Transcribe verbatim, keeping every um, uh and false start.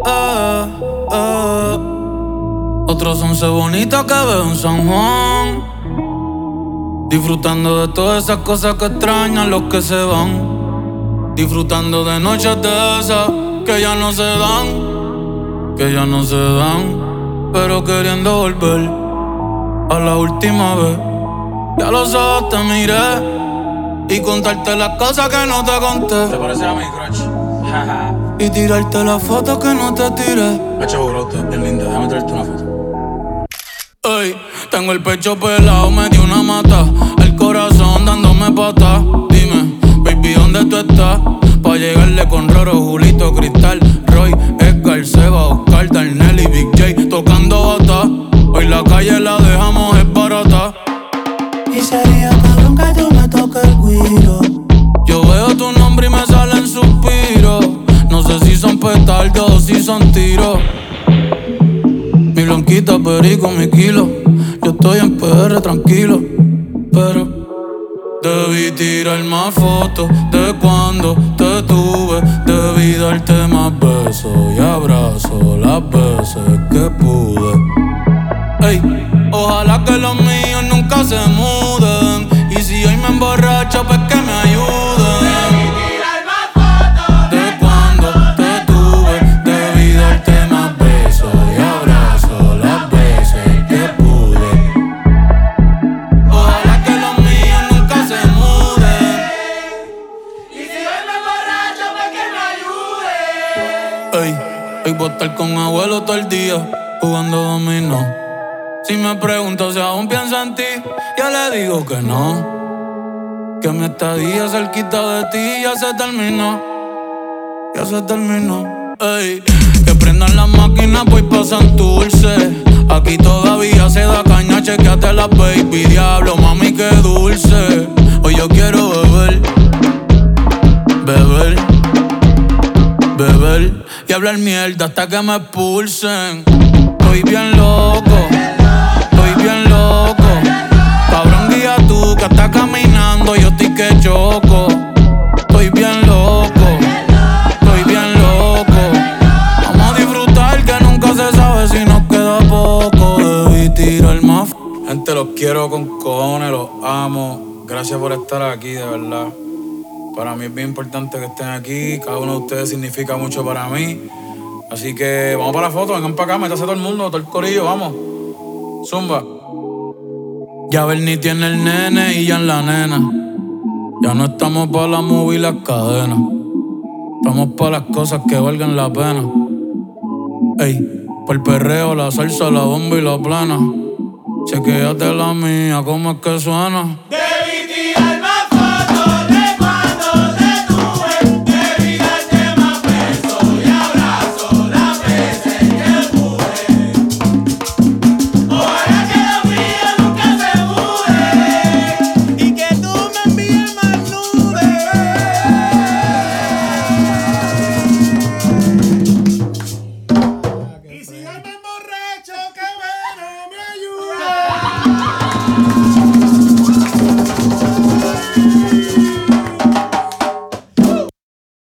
eh, eh. Otros once bonitos que veo en San Juan, disfrutando de todas esas cosas que extrañan los que se van. Disfrutando de noches de esas que ya no se dan, que ya no se dan, pero queriendo volver a la última vez. Ya los ojos te miré y contarte las cosas que no te conté. ¿Te parece a mi crush? Y tirarte las fotos que no te tiré. Hacho brote, bien linda, déjame traerte una foto. Ey, tengo el pecho pelado, me dio una mata, el corazón dándome patas. Dime, baby, ¿dónde tú estás? Pa' llegarle con Roro, Julito, Cristal, Roy, Edgar, Seba, Oscar, Darnell y Big J tocando bata. Hoy la calle la dejamos es barata. Y sería cabrón que tú me toques el guiro. Yo veo tu nombre y me salen suspiros. No sé si son petardos o si son tiros. Mi blanquita, perico, mi kilo. Yo estoy en P R tranquilo, pero debí tirar más fotos de cuando te tuve. Debí darte más besos y abrazos las veces que pude. Ey, ojalá que los míos nunca se muden. Y si hoy me emborracho, pues que me ayuden. Debí tirar más fotos De cuando te tuve, debí darte más besos y abrazos las veces que pude. Ojalá que los míos nunca se muden. Y si hoy me emborracho, pues que me ayude. Ey, hoy voy a estar con abuelo todo el día jugando dominó. Si me pregunto si aún pienso en ti, yo le digo que no. Que mi estadía cerquita de ti ya se terminó. Ya se terminó. Ey, que prendan las máquinas, voy pa' Santurce. Aquí todavía se da caña, chequeate la baby. Diablo, mami, qué dulce. Hoy yo quiero beber, beber, beber y hablar mierda hasta que me expulsen. Estoy bien loco, estoy bien loco. Cabrón, guía tú que estás caminando, yo estoy que choco. Estoy bien loco, estoy bien loco. Vamos a disfrutar que nunca se sabe si nos queda poco. Debí tirar más. Gente, los quiero con cojones, los amo. Gracias por estar aquí, de verdad. Para mí es bien importante que estén aquí. Cada uno de ustedes significa mucho para mí. Así que vamos para la foto, vengan para acá, métase todo el mundo, todo el corillo, vamos. Zumba. Ya Bernie tiene el nene y ya en la nena. Ya no estamos para la movie y las cadenas. Estamos para las cosas que valgan la pena. Ey, por el perreo, la salsa, la bomba y la plana. Chequéate la mía, cómo es que suena. Debí tirar más